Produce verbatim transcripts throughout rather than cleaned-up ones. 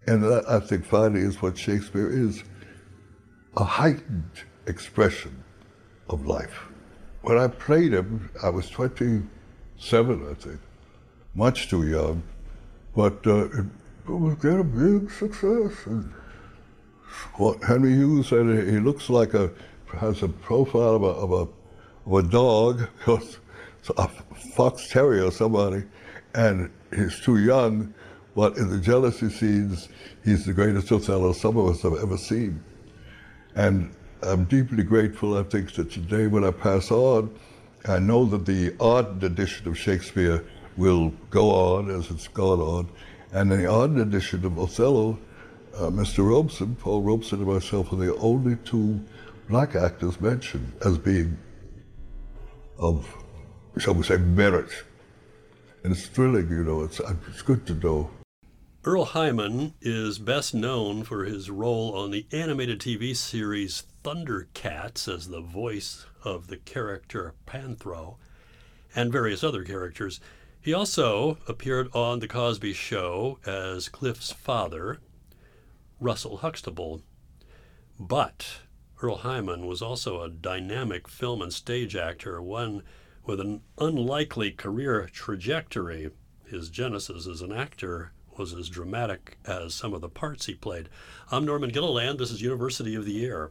And that, I think, finally, is what Shakespeare is, a heightened expression of life. When I played him, I was twenty-seven, I think, much too young, but uh, it, it was get a big success. And what Henry Hughes said, he looks like a, has a profile of a, of a, of a dog, a fox terrier or somebody, and he's too young, but in the jealousy scenes, he's the greatest Othello some of us have ever seen. And I'm deeply grateful, I think, that today when I pass on, I know that the ardent edition of Shakespeare will go on as it's gone on, and the ardent edition of Othello, uh, Mister Robeson, Paul Robeson and myself are the only two black actors mentioned as being of, shall we say, merit. And it's thrilling, you know, it's, it's good to know. Earl Hyman is best known for his role on the animated T V series Thundercats as the voice of the character Panthro and various other characters. He also appeared on The Cosby Show as Cliff's father, Russell Huxtable. But Earl Hyman was also a dynamic film and stage actor, one with an unlikely career trajectory. His genesis as an actor was as dramatic as some of the parts he played. I'm Norman Gilliland. This is University of the Air.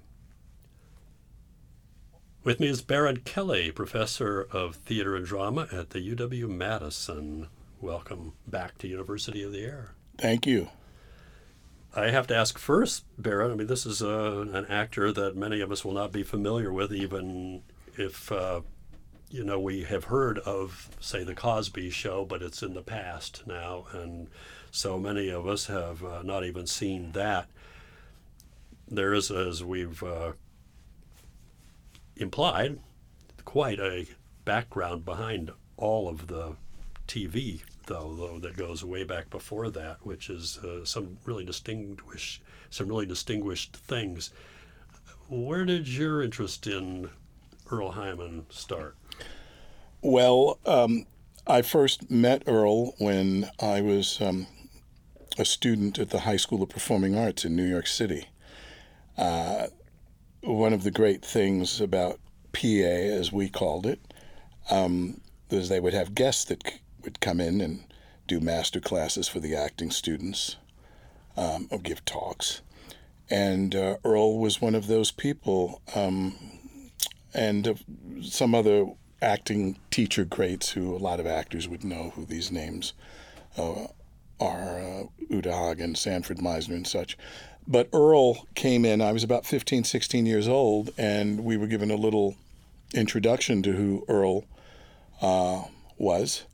With me is Baron Kelly, professor of theater and drama at the U W-Madison. Welcome back to University of the Air. Thank you. I have to ask first, Baron, I mean, this is uh, an actor that many of us will not be familiar with, even if, uh, you know, we have heard of, say, The Cosby Show, but it's in the past now, and so many of us have uh, not even seen that. There is, as we've uh, implied, quite a background behind all of the T V, though, though that goes way back before that, which is uh, some really distinguished, some really distinguished things. Where did your interest in Earl Hyman start? Well, um, I first met Earl when I was um, a student at the High School of Performing Arts in New York City. Uh, one of the great things about P A, as we called it, um, was they would have guests that c- would come in and do master classes for the acting students, um, or give talks. And uh, Earl was one of those people, um, and uh, some other acting teacher greats who a lot of actors would know who these names uh, are, uh, Uta Hagen, Sanford Meisner, and such. But Earl came in, I was about fifteen, sixteen years old, and we were given a little introduction to who Earl uh, was.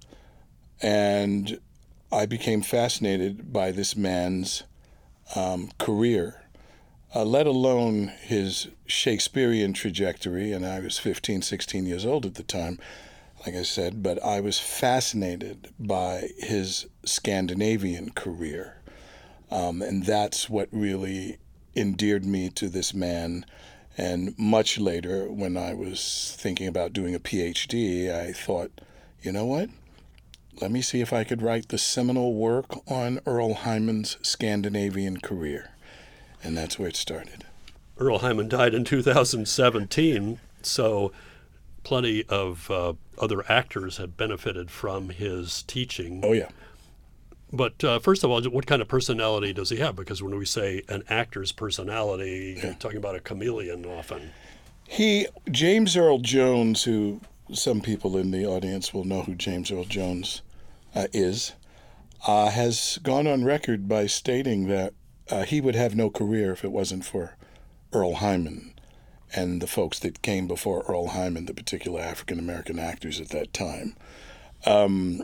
And I became fascinated by this man's um, career, uh, let alone his Shakespearean trajectory. And I was fifteen, sixteen years old at the time, like I said, but I was fascinated by his Scandinavian career. Um, and that's what really endeared me to this man. And much later, when I was thinking about doing a P H D, I thought, you know what? Let me see if I could write the seminal work on Earl Hyman's Scandinavian career. And that's where it started. Earl Hyman died in two thousand seventeen, so plenty of uh, other actors have benefited from his teaching. Oh, yeah. But uh, first of all, what kind of personality does he have? Because when we say an actor's personality, yeah. You're talking about a chameleon often. He, James Earl Jones, who some people in the audience will know who James Earl Jones uh, is, uh, has gone on record by stating that uh, he would have no career if it wasn't for Earl Hyman and the folks that came before Earl Hyman, the particular African-American actors at that time. Um,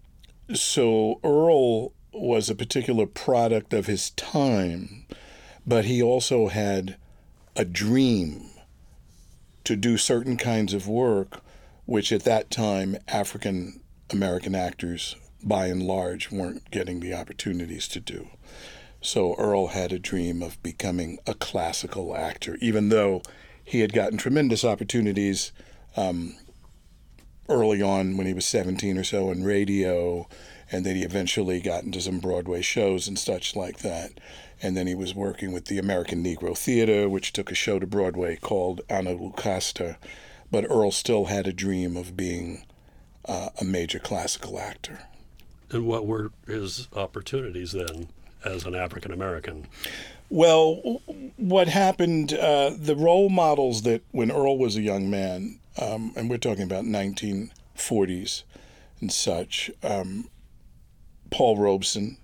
so Earl was a particular product of his time, but he also had a dream to do certain kinds of work, which at that time African-American actors, by and large, weren't getting the opportunities to do. So Earl had a dream of becoming a classical actor, even though he had gotten tremendous opportunities um, early on when he was seventeen or so in radio and then he eventually got into some Broadway shows and such like that. And then he was working with the American Negro Theater, which took a show to Broadway called Ana Lucasta. But Earl still had a dream of being uh, a major classical actor. And what were his opportunities then as an African American? Well, what happened, uh, the role models that when Earl was a young man, um, and we're talking about nineteen forties and such, um, Paul Robeson,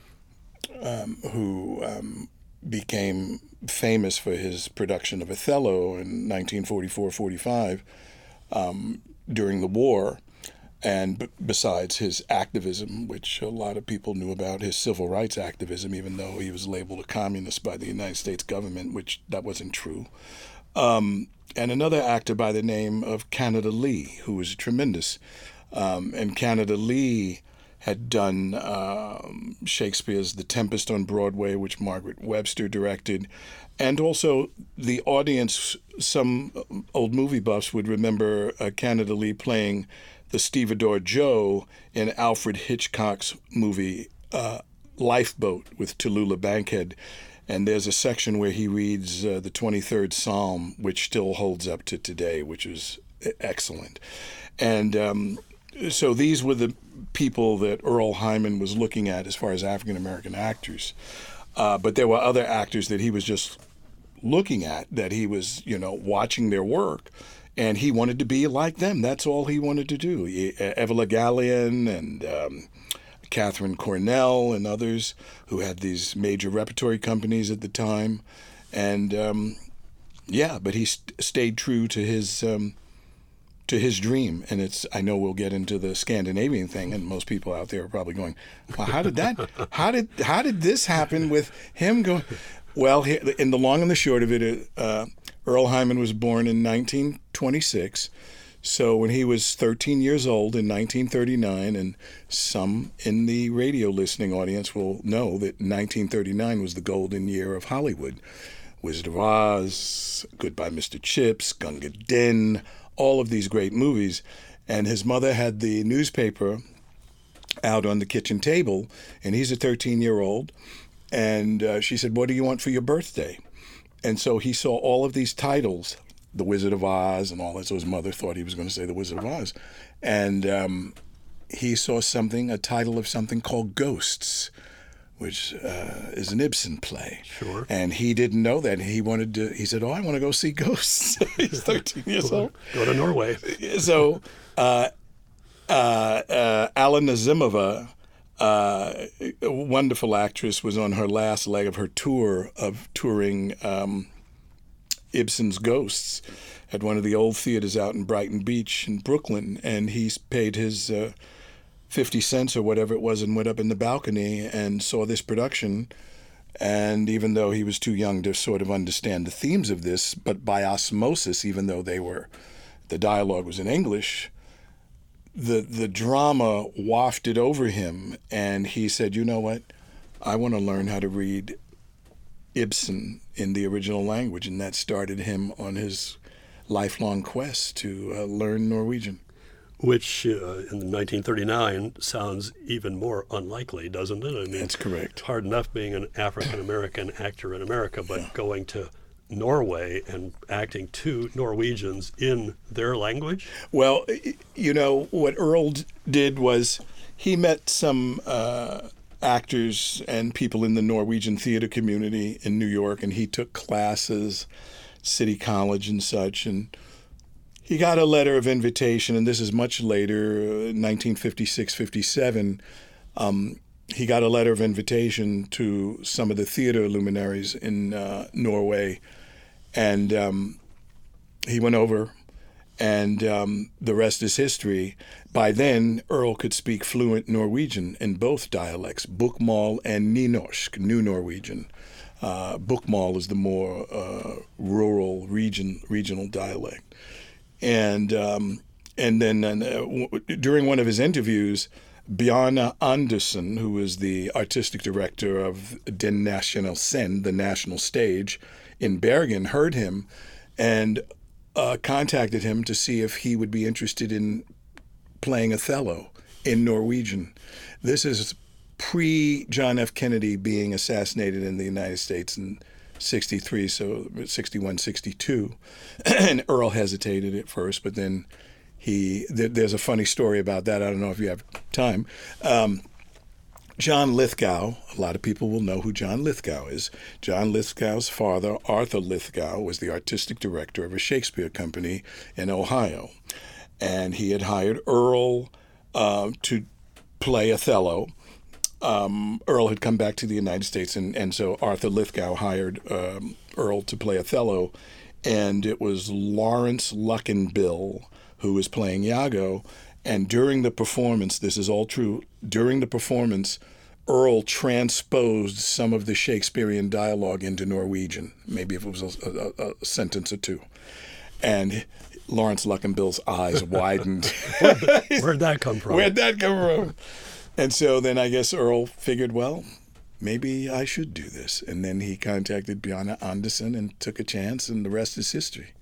um, who um, became famous for his production of Othello in nineteen forty-four forty-five um, during the war, and b- besides his activism, which a lot of people knew about, his civil rights activism, even though he was labeled a communist by the United States government, which that wasn't true. Um, and another actor by the name of Canada Lee, who was tremendous. Um, and Canada Lee had done um, Shakespeare's The Tempest on Broadway, which Margaret Webster directed. And also the audience, some old movie buffs would remember uh, Canada Lee playing the stevedore Joe in Alfred Hitchcock's movie uh, Lifeboat with Tallulah Bankhead. And there's a section where he reads uh, the twenty-third Psalm, which still holds up to today, which is excellent. And um, so these were the people that Earl Hyman was looking at as far as African-American actors. Uh, but there were other actors that he was just looking at, that he was, you know, watching their work, and he wanted to be like them. That's all he wanted to do. He, Evola Gallion and um, Catherine Cornell and others who had these major repertory companies at the time. And, um, yeah, but he st- stayed true to his... Um, to his dream. And it's, I know we'll get into the Scandinavian thing, and most people out there are probably going, well, how did that, how did, how did this happen with him going? Well, in the long and the short of it, uh, Earl Hyman was born in nineteen twenty-six. So when he was thirteen years old in nineteen thirty-nine, and some in the radio listening audience will know that nineteen thirty-nine was the golden year of Hollywood. Wizard of Oz, Goodbye Mister Chips, Gunga Din, all of these great movies. And his mother had the newspaper out on the kitchen table, and he's a thirteen-year-old. And uh, she said, what do you want for your birthday? And so he saw all of these titles, The Wizard of Oz and all that. So his mother thought he was going to say The Wizard of Oz. And um, he saw something, a title of something called Ghosts, which uh, is an Ibsen play. Sure. And he didn't know that. He wanted to, he said, oh, I want to go see Ghosts. He's thirteen years old. Go to Norway. So uh, uh, uh, Alan Nazimova, uh, a wonderful actress, was on her last leg of her tour of touring um, Ibsen's Ghosts at one of the old theaters out in Brighton Beach in Brooklyn. And he paid his... Uh, fifty cents or whatever it was and went up in the balcony and saw this production. And even though he was too young to sort of understand the themes of this, but by osmosis, even though they were, the dialogue was in English, the the drama wafted over him, and he said, you know what, I want to learn how to read Ibsen in the original language. And that started him on his lifelong quest to uh, learn Norwegian. Which uh, in nineteen thirty-nine sounds even more unlikely, doesn't it? I mean, that's correct. It's hard enough being an African-American actor in America, but yeah. going to Norway and acting to Norwegians in their language? Well, you know, what Earl did was he met some uh, actors and people in the Norwegian theater community in New York, and he took classes, City College and such, and he got a letter of invitation, and this is much later, nineteen fifty-six fifty-seven. Um, he got a letter of invitation to some of the theater luminaries in uh, Norway, and um, he went over, and um, the rest is history. By then, Earl could speak fluent Norwegian in both dialects, Bokmål and Nynorsk, New Norwegian. Uh, Bokmål is the more uh, rural region regional dialect. And um, and then uh, w- during one of his interviews, Bjarne Andersen, who was the artistic director of Den National Scene, the national stage in Bergen, heard him and uh, contacted him to see if he would be interested in playing Othello in Norwegian. This is pre-John F. Kennedy being assassinated in the United States in sixty-three, so sixty-one, sixty-two. And Earl hesitated at first, but then he, th- there's a funny story about that. I don't know if you have time. Um, John Lithgow, a lot of people will know who John Lithgow is. John Lithgow's father, Arthur Lithgow, was the artistic director of a Shakespeare company in Ohio. And he had hired Earl uh, to play Othello. Um, Earl had come back to the United States, and, and so Arthur Lithgow hired um, Earl to play Othello. And it was Lawrence Luckinbill who was playing Iago. And during the performance, this is all true, during the performance, Earl transposed some of the Shakespearean dialogue into Norwegian, maybe if it was a, a, a sentence or two. And Lawrence Luckinbill's eyes widened. Where'd, where'd that come from? Where'd that come from? And so then I guess Earl figured, well, maybe I should do this. And then he contacted Bjarne Andersen and took a chance, and the rest is history.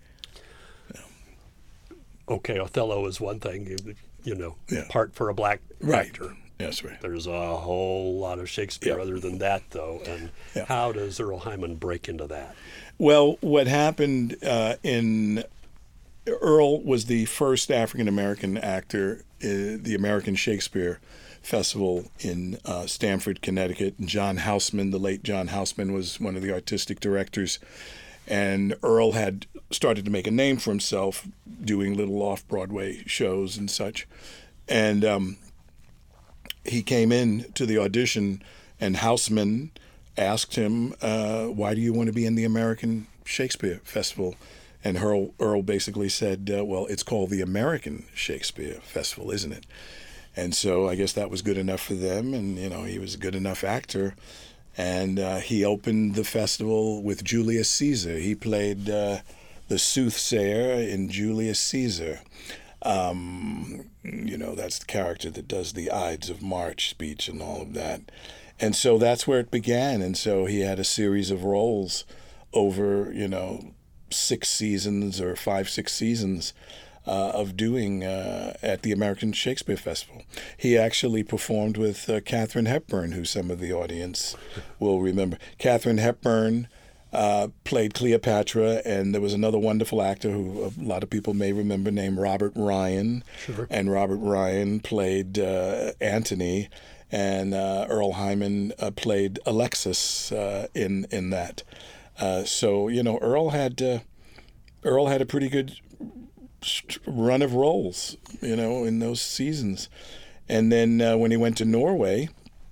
Okay, Othello is one thing, you, you know, Yeah. part for a black Right. actor. That's right. There's a whole lot of Shakespeare Yeah. other than that, though. And Yeah. how does Earl Hyman break into that? Well, what happened uh, in Earl was the first African American actor at the American Shakespeare Festival in uh, Stamford, Connecticut. And John Houseman, the late John Houseman, was one of the artistic directors. And Earl had started to make a name for himself doing little off-Broadway shows and such. And um, he came in to the audition, and Houseman asked him, uh, why do you want to be in the American Shakespeare Festival? And Earl, Earl basically said, uh, well, it's called the American Shakespeare Festival, isn't it? And so I guess that was good enough for them, and, you know, he was a good enough actor. And uh, he opened the festival with Julius Caesar. He played uh, the soothsayer in Julius Caesar. Um, you know, that's the character that does the Ides of March speech and all of that. And so that's where it began. And so he had a series of roles over, you know, six seasons or five, six seasons uh, of doing uh, at the American Shakespeare Festival. He actually performed with uh, Katharine Hepburn, who some of the audience will remember. Katharine Hepburn uh, played Cleopatra, and there was another wonderful actor who a lot of people may remember named Robert Ryan. Sure. And Robert Ryan played uh, Antony, and uh, Earl Hyman uh, played Alexis uh, in in that. Uh, so you know, Earl had uh, Earl had a pretty good run of roles, you know, in those seasons. And then uh, when he went to Norway,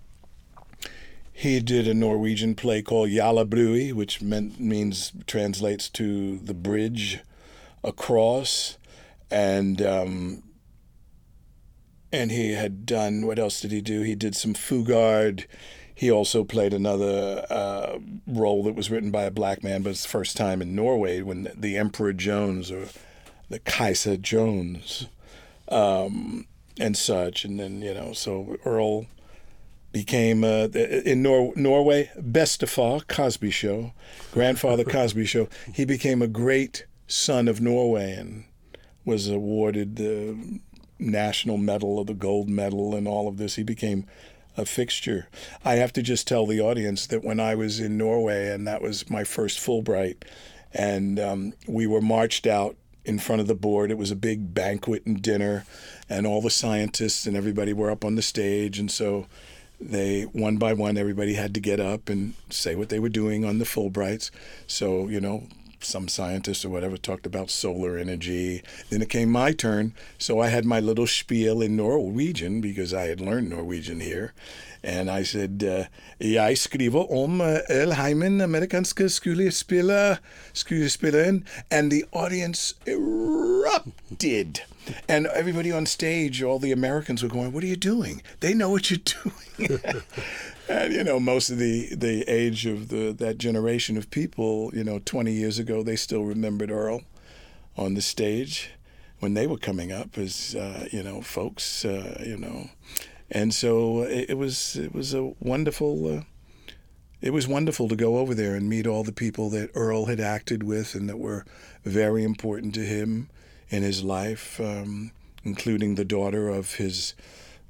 he did a Norwegian play called Jalabrui, which meant means translates to the bridge across, and um, and he had done, what else did he do? He did some Fugard. He also played another uh, role that was written by a black man, but it's the first time in Norway when the, the Emperor Jones, or the Kaiser Jones, um, and such. And then, you know, so Earl became, uh, in Nor- Norway, Bestefar Cosby Show, Grandfather Cosby Show. He became a great son of Norway and was awarded the National Medal of the Gold Medal and all of this. He became a fixture. I have to just tell the audience that when I was in Norway, and that was my first Fulbright, and um, we were marched out in front of the board. It was a big banquet and dinner, and all the scientists and everybody were up on the stage, and so they, one by one, everybody had to get up and say what they were doing on the Fulbrights. So, you know, some scientists or whatever talked about solar energy. Then it came my turn, so I had my little spiel in Norwegian because I had learned Norwegian here. And I said, uh, Jeg skriver om uh, Earl Hyman, amerikanske skuespiller, skuespilleren. And the audience erupted. And everybody on stage, all the Americans were going, what are you doing? They know what you're doing. And, you know, most of the, the age of the that generation of people, you know, twenty years ago, they still remembered Earl on the stage when they were coming up as, uh, you know, folks, uh, you know. And so it, it was it was a wonderful, uh, it was wonderful to go over there and meet all the people that Earl had acted with and that were very important to him in his life, um, including the daughter of his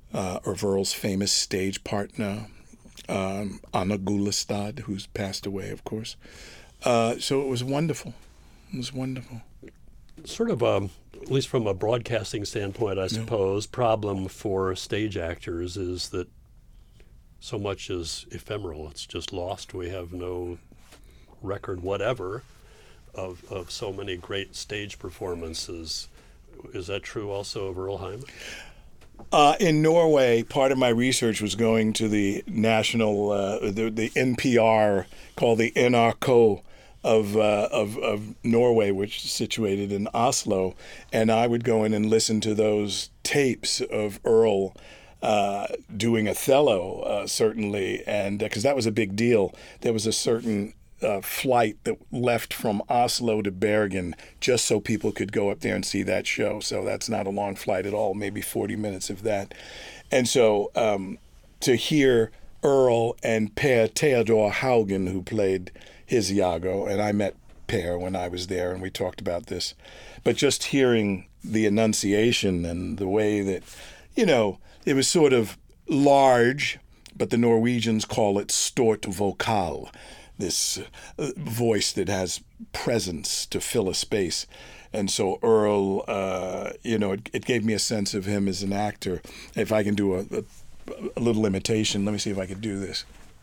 uh, of Earl's famous stage partner, um, Anna Gulestad, who's passed away, of course. Uh, so it was wonderful. It was wonderful. Sort of, a, at least from a broadcasting standpoint, I suppose, yeah. problem for stage actors is that so much is ephemeral. It's just lost. We have no record whatever of, of so many great stage performances. Is that true also of Earl Hyman? Uh, in Norway, part of my research was going to the national, uh, the, the N P R, called the N R K of, uh, of of Norway, which is situated in Oslo, and I would go in and listen to those tapes of Earl uh, doing Othello, uh, certainly, and because uh, that was a big deal. There was a certain Uh, flight that left from Oslo to Bergen just so people could go up there and see that show. So that's not a long flight at all, maybe forty minutes of that. And so um, to hear Earl and Per Theodor Haugen, who played his Iago, and I met Per when I was there and we talked about this, but just hearing the enunciation and the way that, you know, it was sort of large, but the Norwegians call it stort vokal, this uh, voice that has presence to fill a space. And so Earl, uh, you know, it, it gave me a sense of him as an actor. If I can do a, a, a little imitation, let me see if I can do this.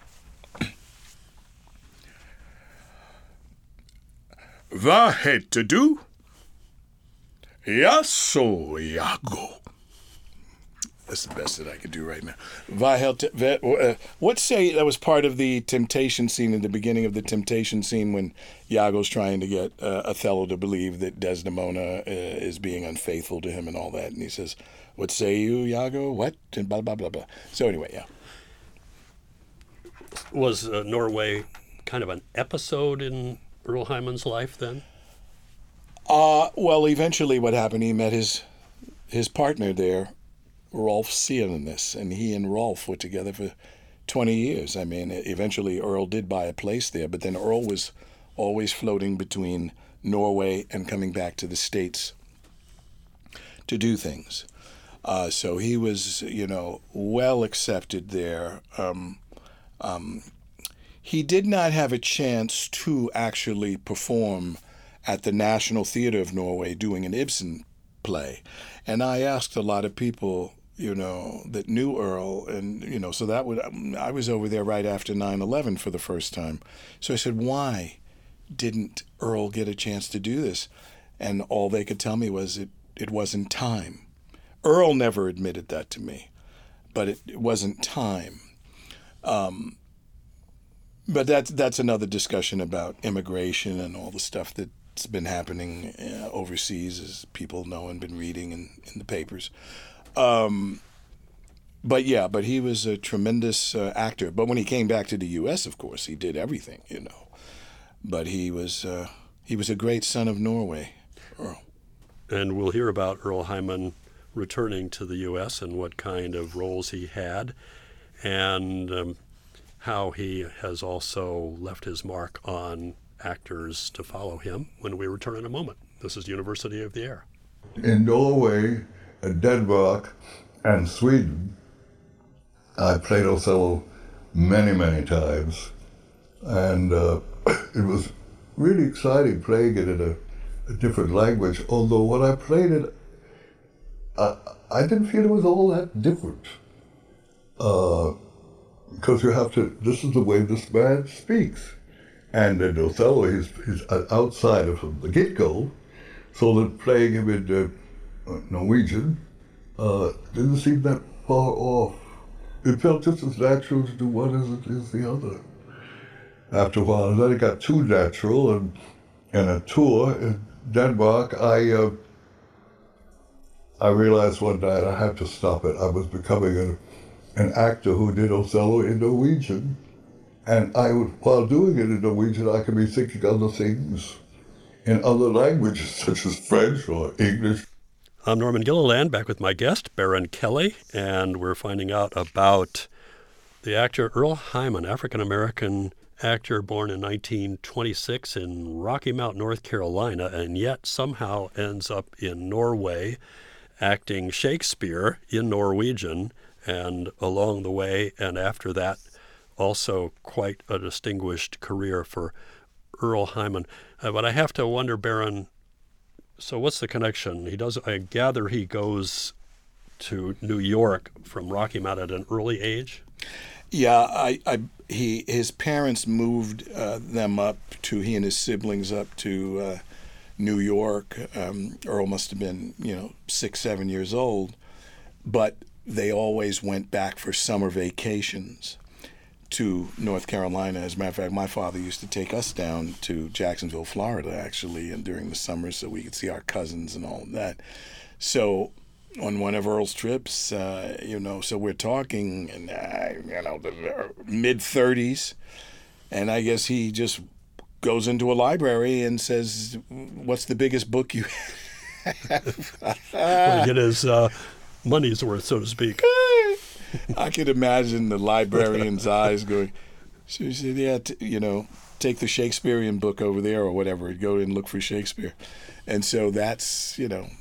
Hva heter du? Jaså, Iago. That's the best that I could do right now. What say, that was part of the temptation scene in the beginning of the temptation scene when Iago's trying to get uh, Othello to believe that Desdemona uh, is being unfaithful to him and all that. And he says, what say you, Iago? What? And blah, blah, blah, blah. So anyway, yeah. Was uh, Norway kind of an episode in Earl Hyman's life then? Uh, well, eventually what happened, he met his his partner there, Rolf Sierenes, and he and Rolf were together for twenty years. I mean, eventually Earl did buy a place there, but then Earl was always floating between Norway and coming back to the States to do things. Uh, so he was, you know, well accepted there. Um, um, he did not have a chance to actually perform at the National Theatre of Norway doing an Ibsen play. And I asked a lot of people, you know, that knew Earl, and, you know, so that would, I was over there right after nine eleven for the first time. So I said, why didn't Earl get a chance to do this? And all they could tell me was it, it wasn't time. Earl never admitted that to me, but it, it wasn't time. Um, but that's, that's another discussion about immigration and all the stuff that's been happening uh, overseas, as people know and been reading in, in the papers. Um, but yeah, but he was a tremendous uh, actor. But when he came back to the U S, of course, he did everything, you know. But he was uh, he was a great son of Norway, Earl. And we'll hear about Earl Hyman returning to the U S and what kind of roles he had, and um, how he has also left his mark on actors to follow him when we return in a moment. This is University of the Air. In Norway, Denmark, and Sweden, I played Othello many, many times, and uh, it was really exciting playing it in a, a different language, although when I played it, I, I didn't feel it was all that different. Uh, because you have to, this is the way this man speaks. And in Othello, he's, he's an outsider from the get-go, so that playing him in uh, Norwegian uh, didn't seem that far off. It felt just as natural to do one as it is the other. After a while, and then it got too natural, and in a tour in Denmark, I uh, I realized one night I had to stop it. I was becoming a, an actor who did Othello in Norwegian, and I would, while doing it in Norwegian, I could be thinking other things in other languages, such as French or English. I'm Norman Gilliland, back with my guest, Baron Kelly, and we're finding out about the actor Earl Hyman, African-American actor born in nineteen twenty-six in Rocky Mount, North Carolina, and yet somehow ends up in Norway acting Shakespeare in Norwegian and along the way, and after that, also quite a distinguished career for Earl Hyman. Uh, but I have to wonder, Baron, so what's the connection? He does. I gather he goes to New York from Rocky Mount at an early age. Yeah, I, I he his parents moved uh, them up to he and his siblings up to uh, New York. Um, Earl must have been you know six, seven years old, but they always went back for summer vacations to North Carolina. As a matter of fact, my father used to take us down to Jacksonville, Florida, actually, and during the summer, so we could see our cousins and all of that. So on one of Earl's trips, uh, you know, so we're talking, and uh, you know, the mid thirties, and I guess he just goes into a library and says, "What's the biggest book you have?" Well, to get his uh, money's worth, so to speak. I could imagine the librarian's eyes going, so he said, yeah, t- you know, take the Shakespearean book over there or whatever, go and look for Shakespeare. And so that's, you know,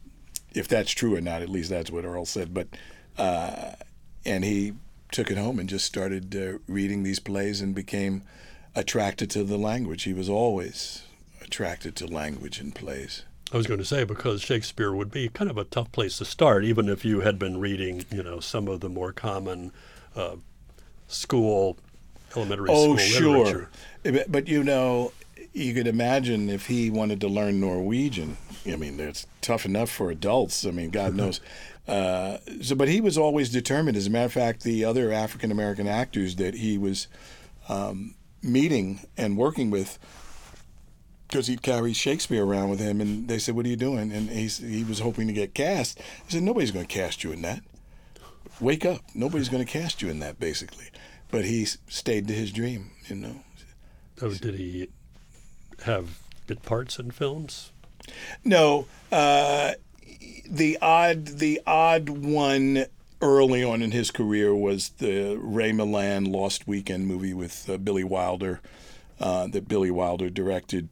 if that's true or not, at least that's what Earl said. But, uh, and he took it home and just started uh, reading these plays and became attracted to the language. He was always attracted to language and plays. I was going to say, because Shakespeare would be kind of a tough place to start, even if you had been reading, you know, some of the more common uh, school, elementary oh, school sure. literature. But, but, you know, you could imagine if he wanted to learn Norwegian. I mean, it's tough enough for adults. I mean, God knows. Uh, so, but he was always determined. As a matter of fact, the other African-American actors that he was um, meeting and working with, because he'd carry Shakespeare around with him, and they said, "What are you doing?" And he's, he was hoping to get cast. He said, "Nobody's going to cast you in that. Wake up. Nobody's going to cast you in that, basically." But he stayed to his dream, you know. Oh, did he have bit parts in films? No. Uh, the odd, the odd one early on in his career was the Ray Milland Lost Weekend movie with uh, Billy Wilder uh, that Billy Wilder directed.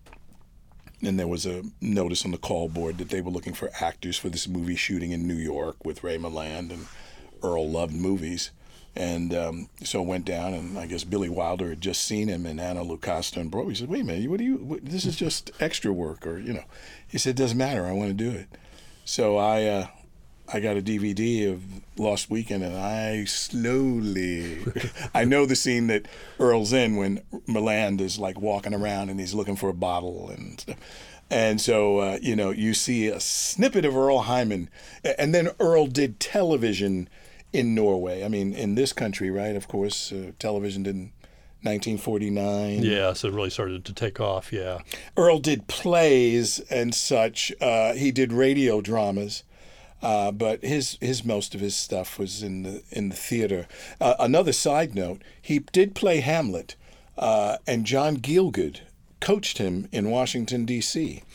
And there was a notice on the call board that they were looking for actors for this movie shooting in New York with Ray Milland, and Earl loved movies. And um, so I went down, and I guess Billy Wilder had just seen him, and Anna Lucasta and Broadway. He said, "Wait a minute, what do you? What, this is just extra work, or you know?" He said, "It doesn't matter. I want to do it." So I, uh, I got a D V D of Lost Weekend, and I slowly, I know the scene that Earl's in when Milland is like walking around and he's looking for a bottle and stuff. And so, uh, you know, you see a snippet of Earl Hyman, and then Earl did television in Norway. I mean, in this country, right? Of course, uh, television did nineteen forty-nine. Yeah, so it really started to take off, yeah. Earl did plays and such. Uh, he did radio dramas. Uh, but his his most of his stuff was in the in the theater. Uh, another side note: he did play Hamlet, uh, and John Gielgud coached him in Washington D C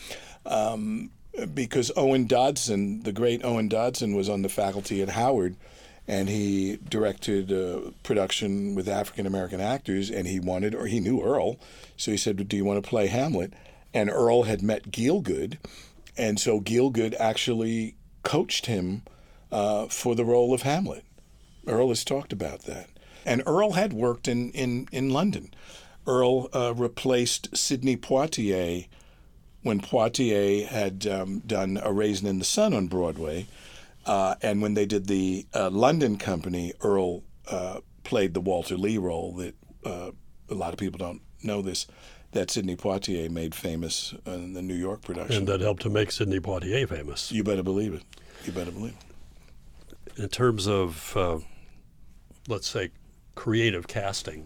Um, because Owen Dodson, the great Owen Dodson, was on the faculty at Howard, and he directed a production with African American actors, and he wanted, or he knew Earl, so he said, "Do you want to play Hamlet?" And Earl had met Gielgud, and so Gielgud actually coached him uh, for the role of Hamlet. Earl has talked about that. And Earl had worked in, in, in London. Earl uh, replaced Sidney Poitier when Poitier had um, A Raisin in the Sun on Broadway. Uh, and when they did the uh, London Company, Earl uh, played the Walter Lee role that uh, a lot of people don't know this, that Sidney Poitier made famous in the New York production. And that helped to make Sidney Poitier famous. You better believe it. You better believe it. In terms of, uh, let's say, creative casting,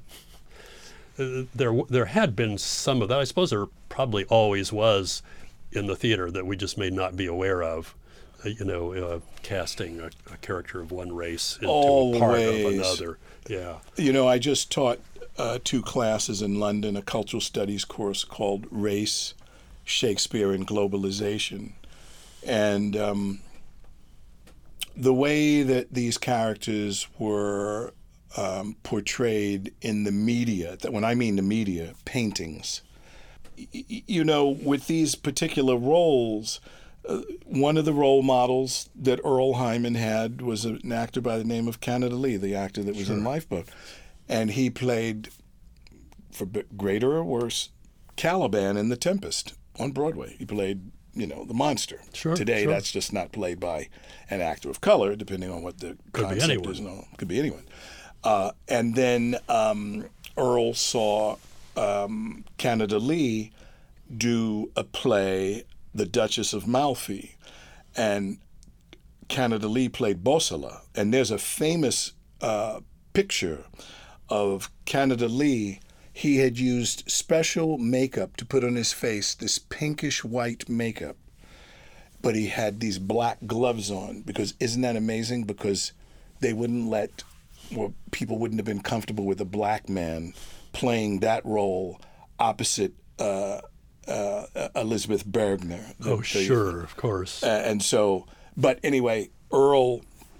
there there had been some of that. I suppose there probably always was in the theater that we just may not be aware of. Uh, you know, uh, casting a, a character of one race into Always. a part of another. Yeah. You know, I just taught uh, two classes in London, a cultural studies course called Race, Shakespeare, and Globalization. And um, the way that these characters were um, portrayed in the media, that when I mean the media, paintings, y- you know, with these particular roles, uh, one of the role models that Earl Hyman had was an actor by the name of Canada Lee, the actor that was Sure. in Lifeboat. And he played, for b- greater or worse, Caliban in The Tempest on Broadway. He played, you know, the monster. Sure, Today, sure. that's just not played by an actor of color, depending on what the Could be concept anyone. is. No, could be anyone. Uh, and then um, Earl saw um, Canada Lee do a play, The Duchess of Malfi, and Canada Lee played Bosala. And there's a famous uh, picture of Canada Lee. He had used special makeup to put on his face, this pinkish white makeup, but he had these black gloves on, because isn't that amazing? Because they wouldn't let, well, people wouldn't have been comfortable with a black man playing that role opposite uh, uh, Elizabeth Bergner. the- Oh, the- sure, of course. uh, and so, but anyway, Earl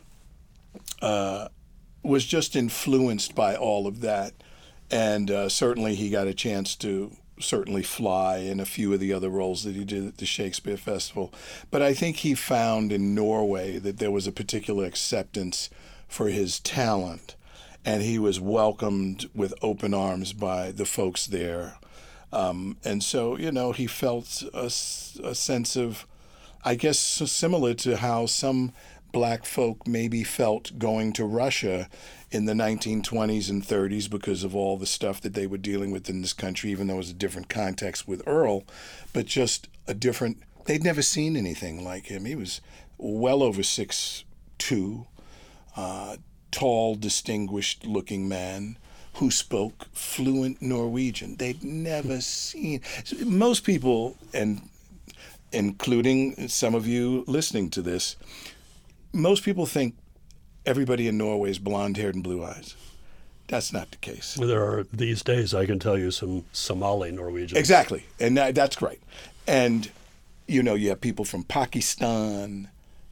uh, was just influenced by all of that. And uh, certainly he got a chance to certainly fly in a few of the other roles that he did at the Shakespeare Festival. But I think he found in Norway that there was a particular acceptance for his talent. And he was welcomed with open arms by the folks there. Um, and so, you know, he felt a, s- a sense of, I guess, similar to how some black folk maybe felt going to Russia in the nineteen twenties and thirties because of all the stuff that they were dealing with in this country, even though it was a different context with Earl, but just a different, they'd never seen anything like him. He was well over six two, uh, tall, distinguished-looking man who spoke fluent Norwegian. They'd never seen, most people, and including some of you listening to this, most people think everybody in Norway is blonde-haired and blue eyes. That's not the case. There are, these days, I can tell you, some Somali Norwegians. Exactly, and that, that's great. And, you know, you have people from Pakistan,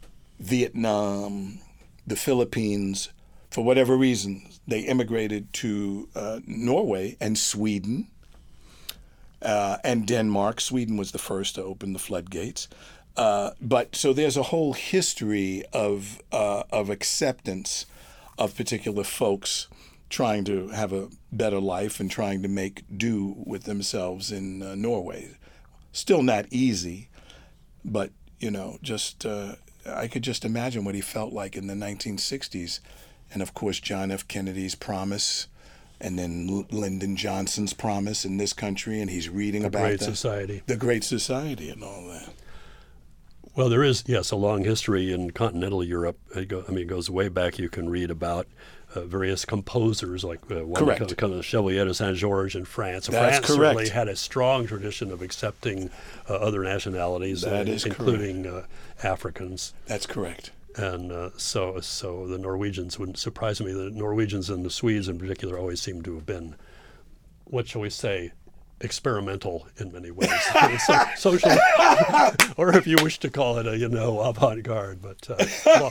Vietnam, the Philippines. For whatever reason, they immigrated to uh, Norway and Sweden uh, and Denmark. Sweden was the first to open the floodgates. Uh, but so there's a whole history of uh, of acceptance of particular folks trying to have a better life and trying to make do with themselves in uh, Norway. Still not easy, but you know, just uh, I could just imagine what he felt like in the nineteen sixties, and of course John F. Kennedy's promise, and then L- Lyndon Johnson's promise in this country, and he's reading The about Great that. Society. The Great Society and all that. Well, there is, yes, a long history in continental Europe. It go, I mean, it goes way back. You can read about uh, various composers, like uh, one Correct. that comes, Chevalier de Saint-Georges in France. That's France correct. certainly had a strong tradition of accepting uh, other nationalities, That uh, is including uh, Africans. That's correct. And uh, so, so the Norwegians wouldn't surprise me. The Norwegians and the Swedes in particular always seem to have been, what shall we say, experimental in many ways. so, social, or if you wish to call it a, you know, avant-garde, but uh,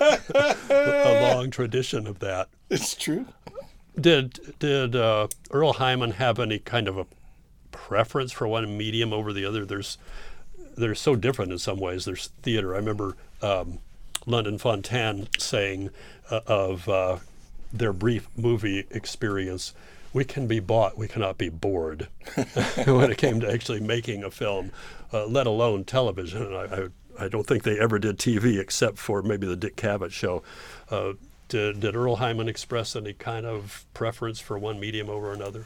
a long tradition of that. It's true. Did did uh, Earl Hyman have any kind of a preference for one medium over the other? There's they're so different in some ways. There's theater. I remember um, London Fontanne saying uh, of uh, their brief movie experience, "We can be bought, we cannot be bored," when it came to actually making a film, uh, let alone television. And I, I, I don't think they ever did T V except for maybe the Dick Cavett show. Uh, did, did Earl Hyman express any kind of preference for one medium over another?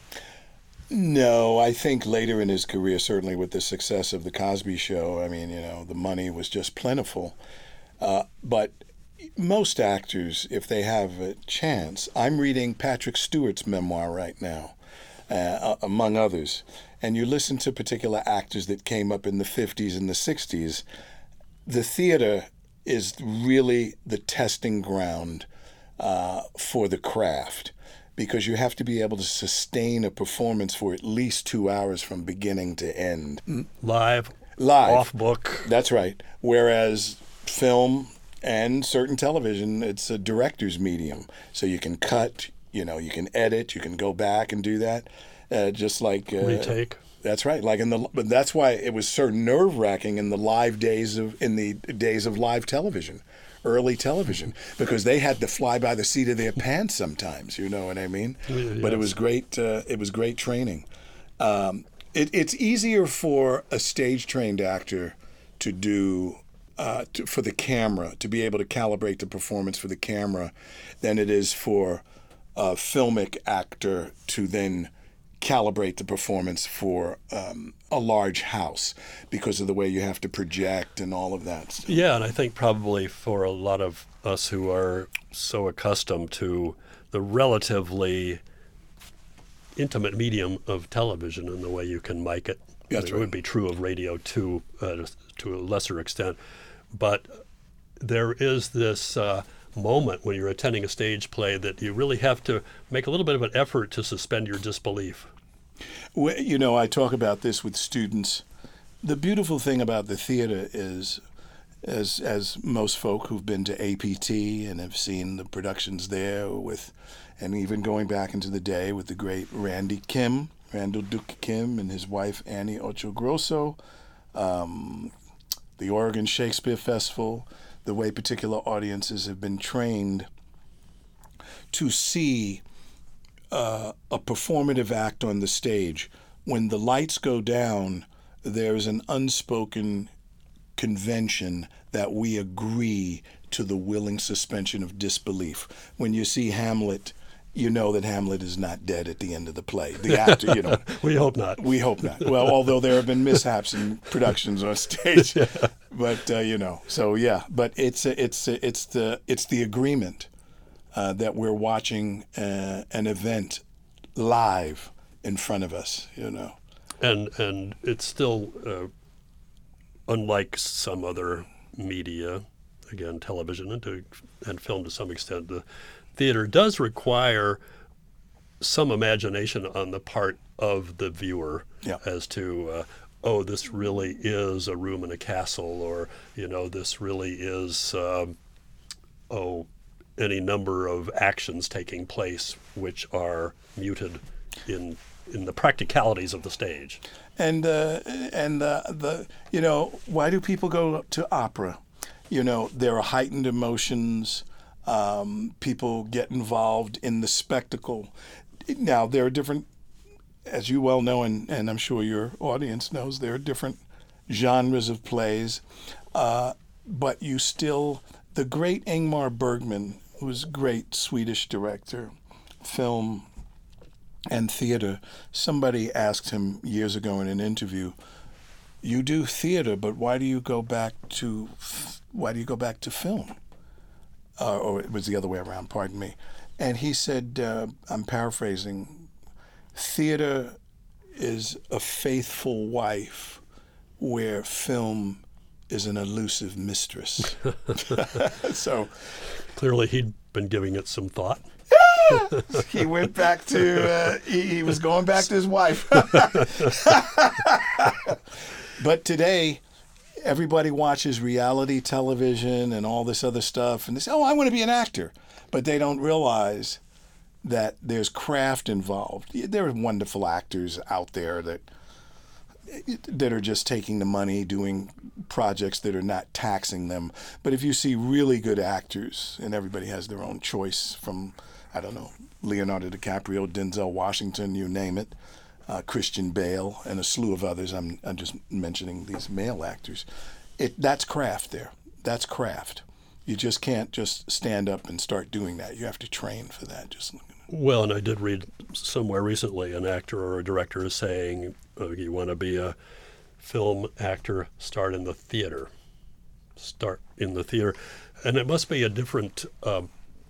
No, I think later in his career, certainly with the success of The Cosby Show, I mean, you know, the money was just plentiful. Uh, but most actors, if they have a chance, I'm reading Patrick Stewart's memoir right now, uh, among others, and you listen to particular actors that came up in the fifties and the sixties, the theater is really the testing ground uh, for the craft, because you have to be able to sustain a performance for at least two hours from beginning to end. Live, Live. off book. That's right. Whereas film and certain television, it's a director's medium. So you can cut, you know, you can edit, you can go back and do that. uh, just like uh, Retake. That's right. Like in the, but that's why it was so nerve wracking in the live days of in the days of live television, early television, because they had to fly by the seat of their pants sometimes. You know what I mean? Yes. But it was great. Uh, it was great training. Um, it, it's easier for a stage trained actor to do uh, to, for the camera to be able to calibrate the performance for the camera than it is for a filmic actor to then calibrate the performance for um, a large house because of the way you have to project and all of that stuff. Yeah, and I think probably for a lot of us who are so accustomed to the relatively intimate medium of television and the way you can mic it, That's it right. would be true of radio too, uh, to a lesser extent. But there is this uh, moment when you're attending a stage play that you really have to make a little bit of an effort to suspend your disbelief. Well, you know, I talk about this with students. The beautiful thing about the theater is, as as most folk who've been to A P T and have seen the productions there with, and even going back into the day with the great Randy Kim, Randall Duke Kim and his wife Annie Ocho Grosso, um, the Oregon Shakespeare Festival, the way particular audiences have been trained to see uh, a performative act on the stage. When the lights go down, there's an unspoken convention that we agree to the willing suspension of disbelief. When you see Hamlet, you know that Hamlet is not dead at the end of the play. The actor, you know. We hope not. We hope not. Well, although there have been mishaps in productions on stage, Yeah. but uh, you know. So yeah, but it's it's it's the it's the agreement uh, that we're watching uh, an event live in front of us. You know. And and it's still, uh, unlike some other media, again, television and, to, and film to some extent, the theater does require some imagination on the part of the viewer Yeah. as to, uh, oh, this really is a room in a castle, or, you know, this really is, um, oh, any number of actions taking place which are muted in in the practicalities of the stage. And uh, and uh, the you know, why do people go to opera? You know, there are heightened emotions. Um, people get involved in the spectacle. Now there are different, as you well know, and, and I'm sure your audience knows, there are different genres of plays. Uh, but you still, the great Ingmar Bergman, who was a great Swedish director, film and theater, somebody asked him years ago in an interview, you do theater, but why do you go back to why do you go back to film? Uh, or it was the other way around, pardon me. And he said, uh, I'm paraphrasing, theater is a faithful wife where film is an elusive mistress. So Clearly, he'd been giving it some thought. he went back to, uh, he, he was going back to his wife. But today, everybody watches reality television and all this other stuff, and they say, oh, I want to be an actor. But they don't realize that there's craft involved. There are wonderful actors out there that that are just taking the money, doing projects that are not taxing them. But if you see really good actors, and everybody has their own choice from, I don't know, Leonardo DiCaprio, Denzel Washington, you name it, uh, Christian Bale, and a slew of others. I'm, I'm just mentioning these male actors. It that's craft there. That's craft. You just can't just stand up and start doing that. You have to train for that. Just Well, and I did read somewhere recently an actor or a director is saying, uh, you want to be a film actor, start in the theater. Start in the theater. And it must be a different um,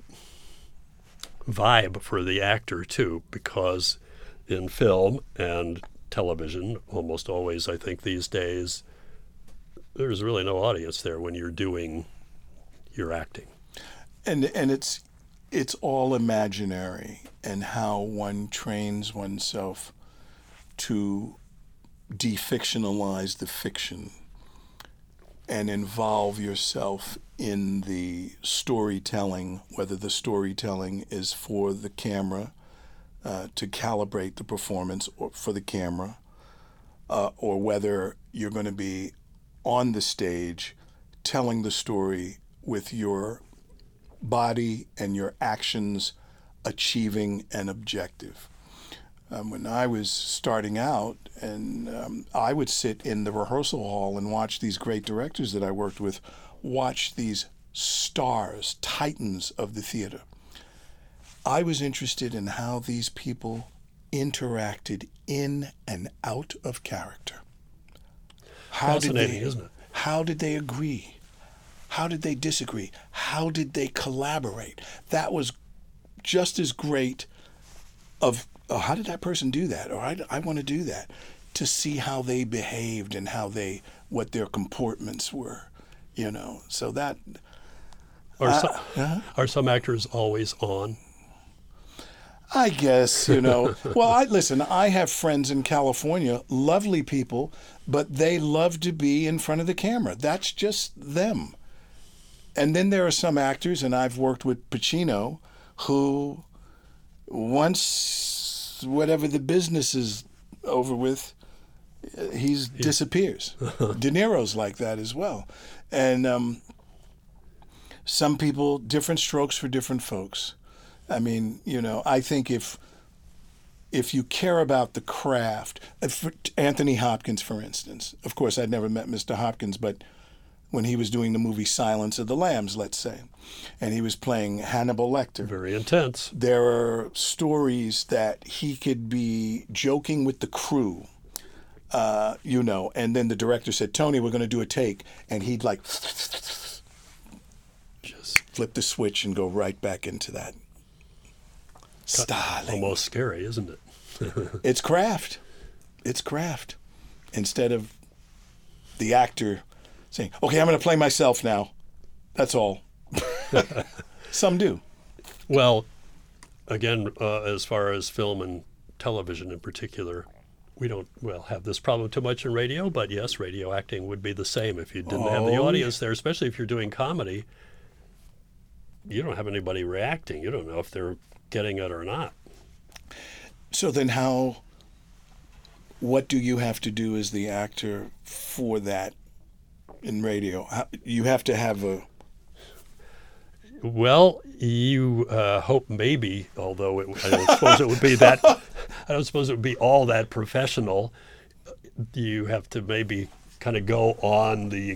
vibe for the actor, too, because in film and television, almost always, I think these days, there's really no audience there when you're doing your acting. And and it's it's all imaginary, and how one trains oneself to defictionalize the fiction and involve yourself in the storytelling, whether the storytelling is for the camera, uh, to calibrate the performance or for the camera, uh, or whether you're going to be on the stage telling the story with your body and your actions achieving an objective. Um, when I was starting out, and um, I would sit in the rehearsal hall and watch these great directors that I worked with, watch these stars, titans of the theater. I was interested in how these people interacted in and out of character. How Fascinating, did they, isn't it? How did they agree? How did they disagree? How did they collaborate? That was just as great of, oh, how did that person do that? Or I, I want to do that. To see how they behaved and how they, what their comportments were, you know. So that... Are, some, uh-huh. are some actors always on? I guess, you know. Well, I listen, I have friends in California, lovely people, but they love to be in front of the camera. That's just them. And then there are some actors, and I've worked with Pacino, who once whatever the business is over with, he disappears. De Niro's like that as well. And um, some people, different strokes for different folks. I mean, you know, I think if if you care about the craft, if Anthony Hopkins, for instance, of course, I'd never met Mister Hopkins, but when he was doing the movie Silence of the Lambs, let's say, and he was playing Hannibal Lecter. Very intense. There are stories that he could be joking with the crew, uh, you know, and then the director said, Tony, we're going to do a take, and he'd like just flip the switch and go right back into that. Styling. Almost scary, isn't it? It's craft. It's craft. Instead of the actor saying, okay, I'm going to play myself now. That's all. Some do. Well, again, uh, as far as film and television in particular, we don't, well, have this problem too much in radio, but yes, radio acting would be the same if you didn't oh, have the audience there, especially if you're doing comedy. You don't have anybody reacting. You don't know if they're getting it or not. So then how, what do you have to do as the actor for that in radio? How, you have to have a... Well, you uh, hope maybe, although it, I don't suppose it would be that, I don't suppose it would be all that professional. You have to maybe kind of go on the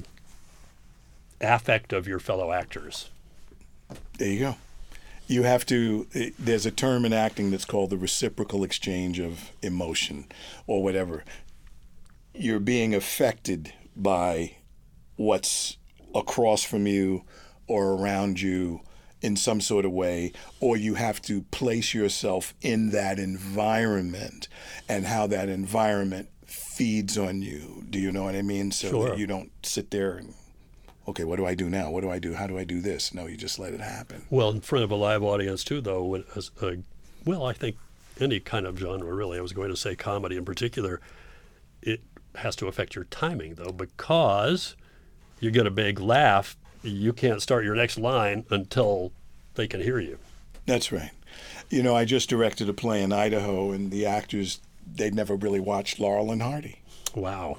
affect of your fellow actors. There you go. You have to, there's a term in acting that's called the reciprocal exchange of emotion or whatever. You're being affected by what's across from you or around you in some sort of way, or you have to place yourself in that environment and how that environment feeds on you. Do you know what I mean? So sure. that you don't sit there and, okay, what do I do now? What do I do? How do I do this? No, you just let it happen. Well, in front of a live audience, too, though, when, uh, well, I think any kind of genre, really, I was going to say comedy in particular, it has to affect your timing, though, because you get a big laugh, you can't start your next line until they can hear you. That's right. You know, I just directed a play in Idaho, and the actors, they'd never really watched Laurel and Hardy. Wow.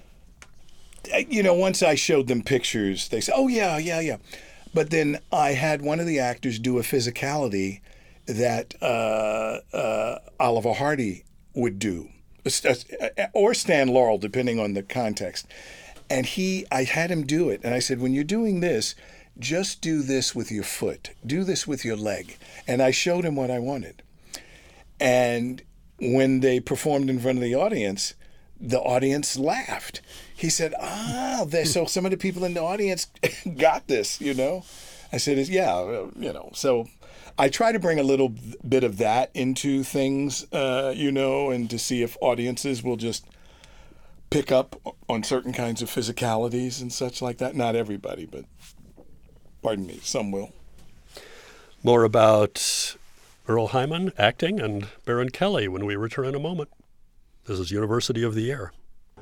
You know, once I showed them pictures, they said, oh, yeah, yeah, yeah. But then I had one of the actors do a physicality that uh, uh, Oliver Hardy would do, or Stan Laurel, depending on the context. And he, I had him do it. And I said, when you're doing this, just do this with your foot. Do this with your leg. And I showed him what I wanted. And when they performed in front of the audience, the audience laughed. He said, ah, so some of the people in the audience got this, you know? I said, yeah, you know. So I try to bring a little bit of that into things, uh, you know, and to see if audiences will just pick up on certain kinds of physicalities and such like that. Not everybody, but pardon me, some will. More about Earl Hyman acting and Baron Kelly when we return in a moment. This is University of the Air.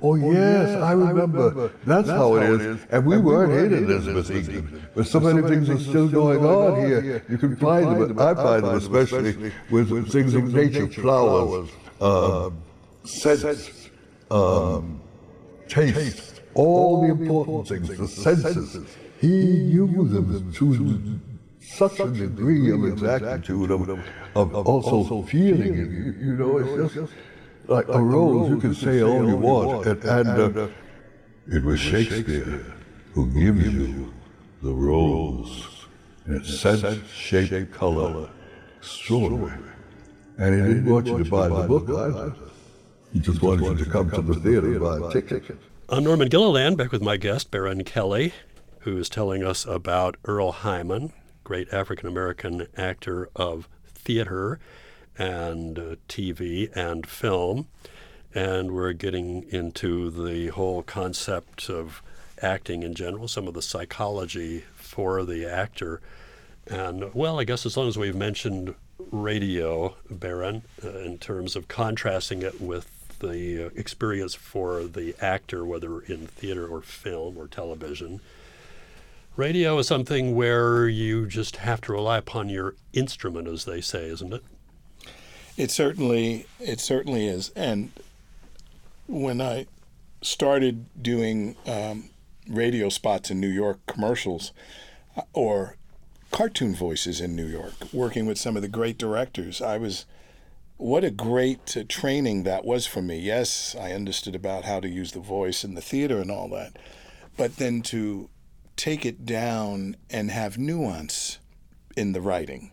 Oh, yes, I remember. That's, how it is. And we weren't in Elizabeth, England. But so many things are still going on here. You can find them. I find them especially with things of nature, flowers, uh, scents, um, taste, all the important things, the senses. He knew them to such a degree of exactitude, of, of also feeling it. You, you know, it's just like a rose. You can say all you want, and, and uh, it was Shakespeare who gives you the rose in its scent, shape, color, extraordinary. And he didn't want you to buy the book either. He just wanted you to come to the theater and buy a ticket. I'm Norman Gilliland, back with my guest, Baron Kelly, who is telling us about Earl Hyman, great African-American actor of theater and uh, T V and film. And we're getting into the whole concept of acting in general, some of the psychology for the actor. And, well, I guess as long as we've mentioned radio, Baron, uh, in terms of contrasting it with the uh, experience for the actor, whether in theater or film or television, radio is something where you just have to rely upon your instrument, as they say, isn't it? It certainly, it certainly is. And when I started doing um, radio spots in New York, commercials, uh, or cartoon voices in New York, working with some of the great directors, I was, what a great uh, training that was for me. Yes, I understood about how to use the voice in the theater and all that, but then to take it down and have nuance in the writing.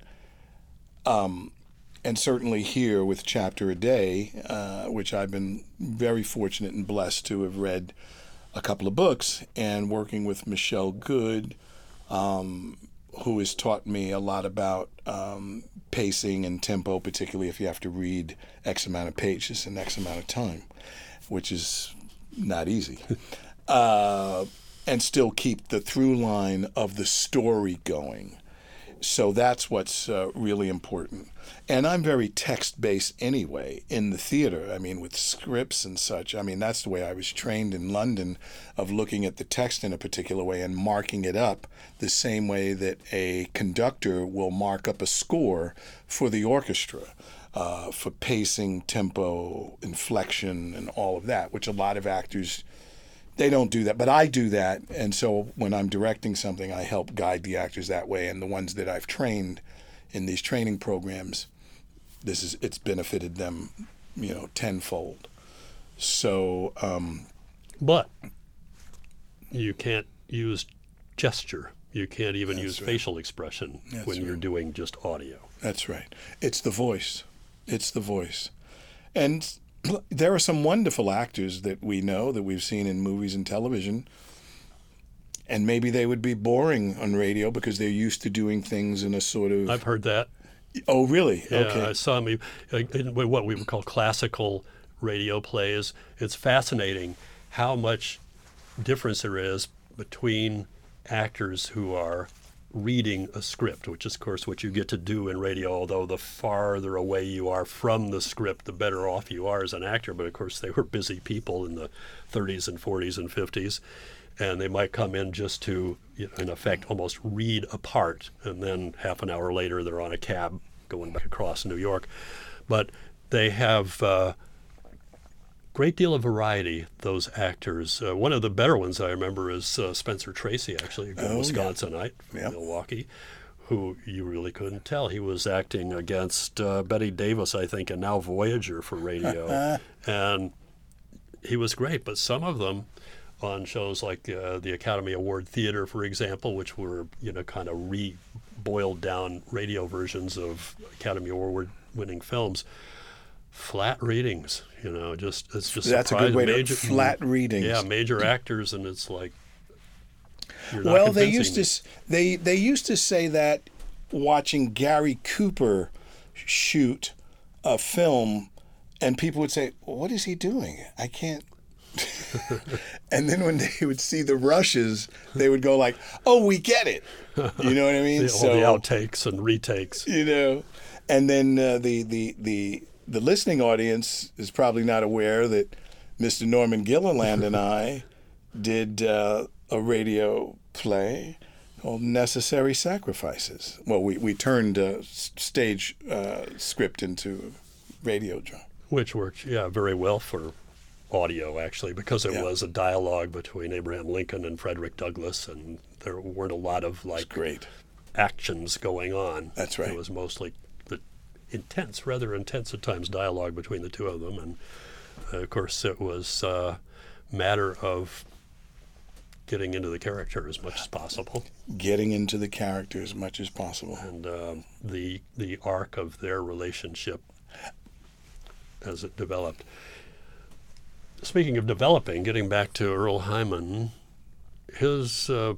Um, and certainly here with Chapter a Day, uh, which I've been very fortunate and blessed to have read a couple of books, and working with Michelle Good, um, who has taught me a lot about um, pacing and tempo, particularly if you have to read X amount of pages in X amount of time, which is not easy. uh, and still keep the through line of the story going. So that's what's uh, really important. And I'm very text-based anyway in the theater. I mean, with scripts and such. I mean, that's the way I was trained in London, of looking at the text in a particular way and marking it up the same way that a conductor will mark up a score for the orchestra, uh, for pacing, tempo, inflection, and all of that, which a lot of actors, they don't do that, but I do that. And so when I'm directing something, I help guide the actors that way. And the ones that I've trained in these training programs, this is it's benefited them, you know, tenfold. So, um, but you can't use gesture. You can't even use right. facial expression that's when right. you're doing just audio. That's right. It's the voice. It's the voice. And there are some wonderful actors that we know, that we've seen in movies and television, and maybe they would be boring on radio because they're used to doing things in a sort of... I've heard that. Oh, really? Yeah, okay. I saw me in what we would call classical radio plays. It's fascinating how much difference there is between actors who are reading a script, which is, of course, what you get to do in radio, although the farther away you are from the script, the better off you are as an actor. But, of course, they were busy people in the thirties and forties and fifties, and they might come in just to, you know, in effect, almost read a part, and then half an hour later they're on a cab going back across New York. But they have uh, great deal of variety, those actors. Uh, one of the better ones I remember is uh, Spencer Tracy, actually, a good oh, Wisconsinite from yeah. Milwaukee, who you really couldn't tell. He was acting against uh, Betty Davis, I think, and Now Voyager for radio. And he was great, but some of them on shows like uh, the Academy Award Theater, for example, which were, you know, kind of re-boiled down radio versions of Academy Award-winning films, flat readings, you know, just it's just that's surprising. A good way major, to flat readings. Yeah, major actors, and it's like you're not well, they used me. to they they used to say that watching Gary Cooper shoot a film, and people would say, well, "What is he doing? I can't." And then when they would see the rushes, they would go like, "Oh, we get it." You know what I mean? the, so all the outtakes and retakes. You know, and then uh, the the the the listening audience is probably not aware that Mister Norman Gilliland and I did uh, a radio play called Necessary Sacrifices. Well, we, we turned a stage uh, script into radio drama. Which worked, yeah, very well for audio, actually, because it Yeah. was a dialogue between Abraham Lincoln and Frederick Douglass, and there weren't a lot of, It's like, great. actions going on. That's right. It was mostly the intense, rather intense at times, dialogue between the two of them. And, uh, of course, it was a matter of getting into the character as much as possible. Getting into the character as much as possible. And um, the the arc of their relationship as it developed. Speaking of developing, getting back to Earl Hyman, his uh,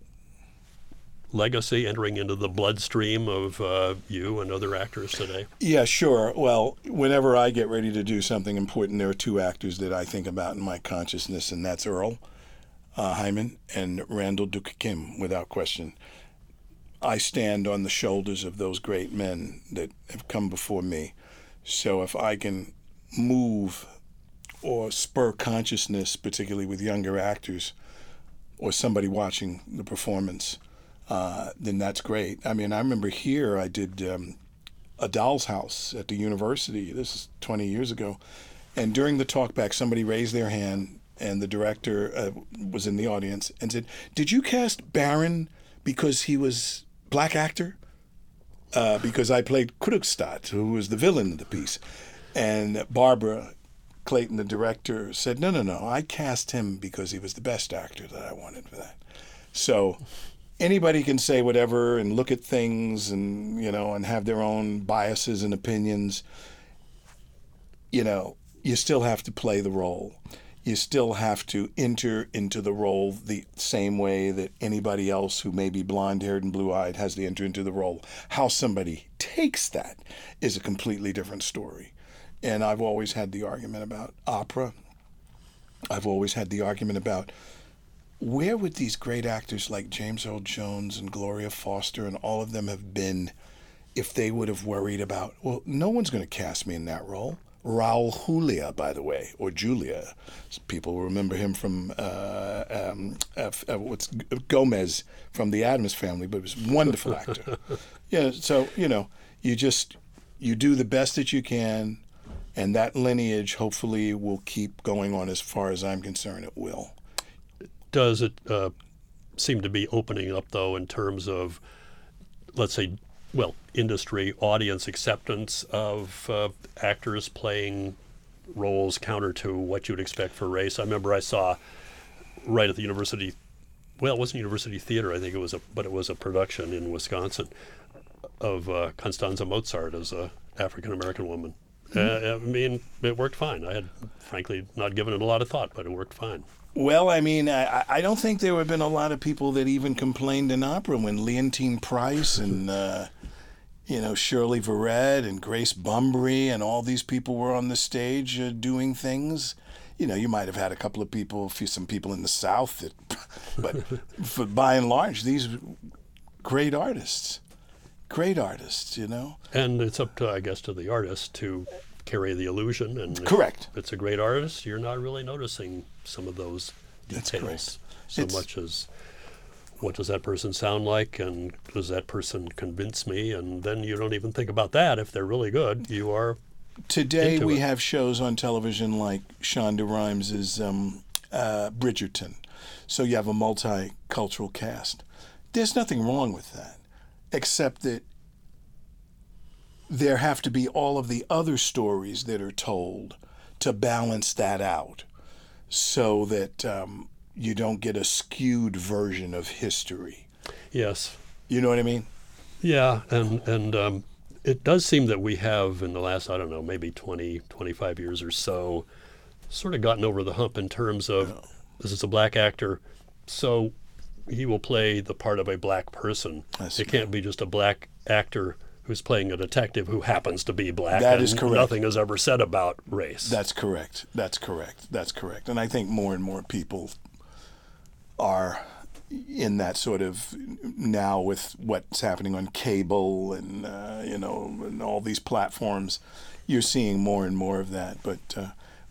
legacy entering into the bloodstream of uh, you and other actors today. Yeah, sure. Well, whenever I get ready to do something important, there are two actors that I think about in my consciousness, and that's Earl uh, Hyman and Randall Duke Kim, without question. I stand on the shoulders of those great men that have come before me. So if I can move or spur consciousness, particularly with younger actors or somebody watching the performance, uh, then that's great. I mean, I remember here I did um, A Doll's House at the university. This is twenty years ago. And during the talkback, somebody raised their hand, and the director uh, was in the audience and said, "Did you cast Baron because he was black actor?" Uh, because I played Krugstad, who was the villain of the piece. And Barbara Clayton, the director, said, no, no, no, I cast him because he was the best actor that I wanted for that. So anybody can say whatever and look at things and, you know, and have their own biases and opinions. You know, you still have to play the role. You still have to enter into the role the same way that anybody else who may be blonde-haired and blue-eyed has to enter into the role. How somebody takes that is a completely different story. And I've always had the argument about opera. I've always had the argument about where would these great actors like James Earl Jones and Gloria Foster and all of them have been if they would have worried about, well, no one's going to cast me in that role. Raul Julia, by the way, or Julia. People remember him from uh, um, uh, uh, what's Gomez from the Addams Family, but he was a wonderful actor. Yeah, so, you know, you just, you do the best that you can, and that lineage hopefully will keep going on. As far as I'm concerned, it will. Does it uh, seem to be opening up, though, in terms of, let's say, well, industry audience acceptance of uh, actors playing roles counter to what you'd expect for race? I remember I saw right at the university, well, it wasn't University Theater, I think it was, a, but it was a production in Wisconsin of uh, Constanza Mozart as a African-American woman. Mm-hmm. Uh, I mean, it worked fine. I had, frankly, not given it a lot of thought, but it worked fine. Well, I mean, I, I don't think there have been a lot of people that even complained in opera when Leontine Price and, uh, you know, Shirley Verrett and Grace Bumbry and all these people were on the stage uh, doing things. You know, you might have had a couple of people, few, some people in the South, that, but for, by and large, these great artists, great artists, you know. And it's up to, I guess, to the artist to carry the illusion. And Correct. If it's a great artist, you're not really noticing some of those That's details correct. so It's- much as what does that person sound like and does that person convince me? And then you don't even think about that. If they're really good, you are Today into we it. have shows on television like Shonda Rhimes' um, uh, Bridgerton. So you have a multicultural cast. There's nothing wrong with that, except that there have to be all of the other stories that are told to balance that out so that um, you don't get a skewed version of history. Yes. You know what I mean? Yeah, and and um, it does seem that we have in the last, I don't know, maybe twenty, twenty-five years or so, sort of gotten over the hump in terms of Oh. this is a black actor, so he will play the part of a black person. I see. It can't be just a black actor who's playing a detective who happens to be black. That and is correct. Nothing is ever said about race. That's correct. That's correct. That's correct. And I think more and more people are in that sort of now with what's happening on cable and uh, you know and all these platforms. You're seeing more and more of that. But uh,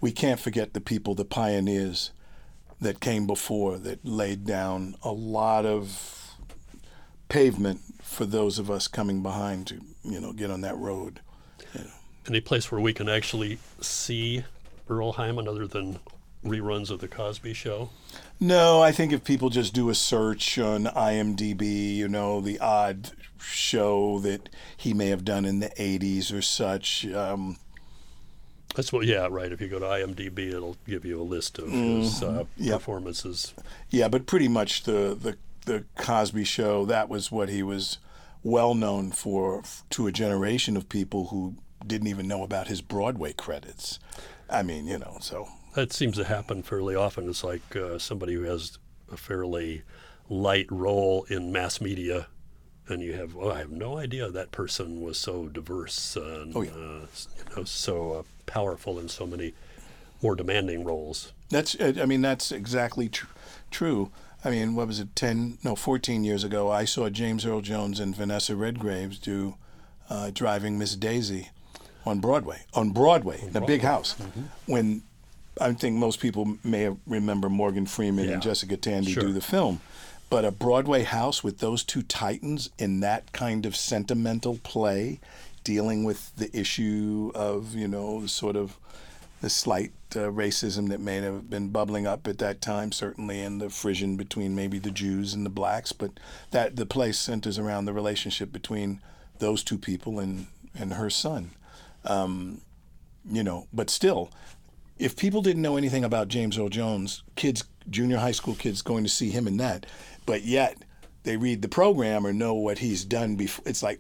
we can't forget the people, the pioneers that came before, that laid down a lot of pavement for those of us coming behind to, you know, get on that road. You know. Any place where we can actually see Earl Hyman other than reruns of The Cosby Show? No, I think if people just do a search on IMDb, you know, the odd show that he may have done in the eighties or such. Um, That's what, yeah, right. If you go to IMDb, it'll give you a list of his uh, yep. performances. Yeah, but pretty much the, the the Cosby Show, that was what he was well known for to a generation of people who didn't even know about his Broadway credits. I mean, you know, so. That seems to happen fairly often. It's like uh, somebody who has a fairly light role in mass media, and you have, oh, I have no idea that person was so diverse and oh, yeah. uh, you know, so uh, powerful in so many more demanding roles. That's, I mean, that's exactly tr- true. I mean, what was it, ten, no, fourteen years ago, I saw James Earl Jones and Vanessa Redgraves do uh, Driving Miss Daisy on Broadway, on Broadway, on in a Broadway. Big house. Mm-hmm. When I think most people may have remember Morgan Freeman yeah. and Jessica Tandy sure. do the film. But a Broadway house with those two titans in that kind of sentimental play, dealing with the issue of, you know, sort of the slight uh, racism that may have been bubbling up at that time, certainly, and the frisson between maybe the Jews and the blacks. But that the play centers around the relationship between those two people and, and her son. Um, you know, but still, if people didn't know anything about James Earl Jones, kids, junior high school kids going to see him in that, but yet they read the program or know what he's done before, it's like,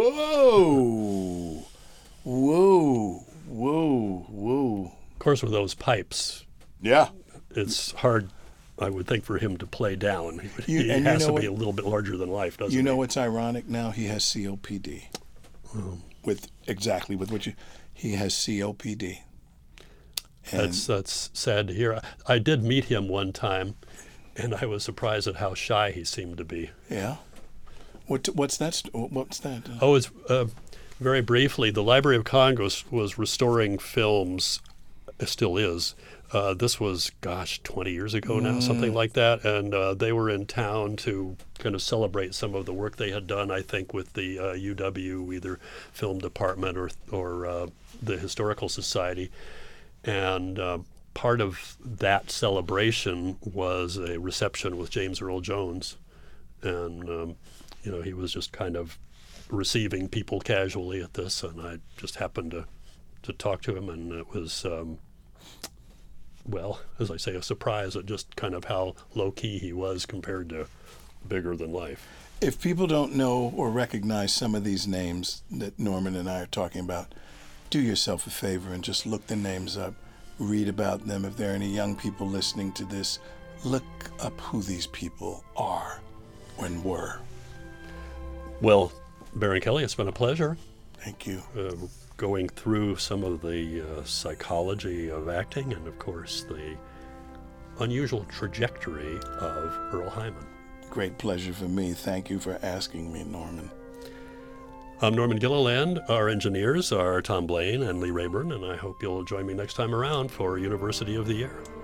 whoa, whoa, whoa, whoa. Of course, with those pipes, yeah, it's hard, I would think, for him to play down. He, you, he and has you know to be what, a little bit larger than life, doesn't he? You know what's ironic now? He has C O P D. Um, with exactly with what you, he has C O P D. And that's that's sad to hear. I, I did meet him one time, and I was surprised at how shy he seemed to be. Yeah. What what's that? What's that? Oh, it's uh, very briefly. The Library of Congress was restoring films. It still is. Uh, this was, gosh, twenty years ago now, mm. something like that. And uh, they were in town to kind of celebrate some of the work they had done, I think, with the uh, U W, either film department or or uh, the Historical Society. And uh, part of that celebration was a reception with James Earl Jones. And, um, you know, he was just kind of receiving people casually at this. And I just happened to, to talk to him. And it was, um, well, as I say, a surprise at just kind of how low-key he was compared to bigger than life. If people don't know or recognize some of these names that Norman and I are talking about, do yourself a favor and just look the names up, read about them. If there are any young people listening to this, look up who these people are and were. Well, Baron Kelly, it's been a pleasure. Thank you. Uh, going through some of the uh, psychology of acting and, of course, the unusual trajectory of Earl Hyman. Great pleasure for me. Thank you for asking me, Norman. I'm Norman Gilliland. Our engineers are Tom Blaine and Lee Rayburn, and I hope you'll join me next time around for University of the Year.